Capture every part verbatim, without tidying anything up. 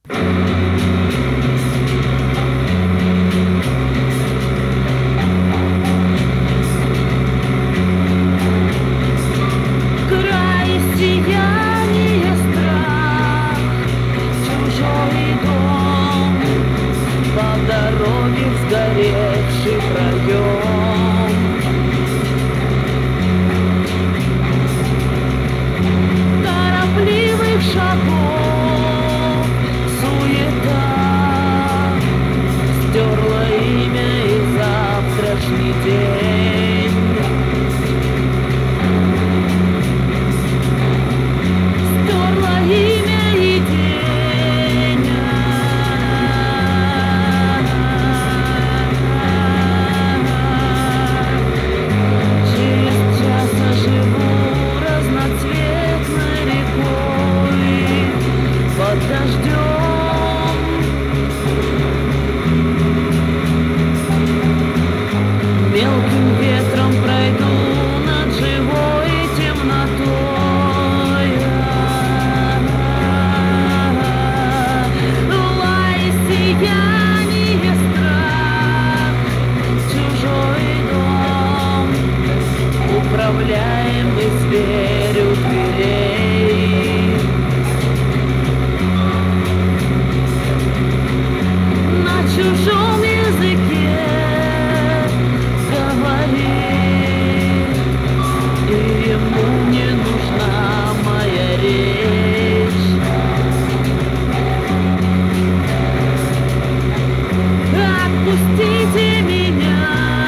Сгоревший проем, торопливых шагов суета стерла имя и завтрашний день. Стерла имя и день. Под дождем мелким ветром пройду над живой темнотой. Лай, сияние, страх, чужой дом, управляемый зверь у дверей. На чужом языке говорит, и ему не нужна моя речь. Отпустите меня.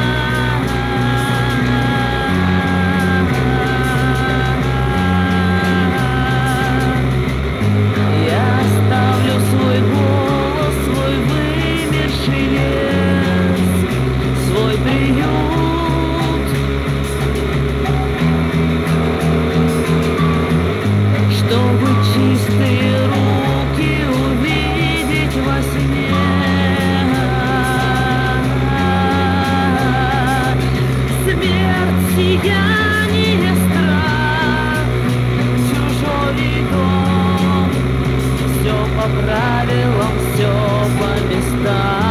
Я оставлю свой голос, свой вымерший лес, свой приют, чтобы чистые руки увидеть во сне. Смерть, сияние, страх, чужой дом, все по правилам, все по местам.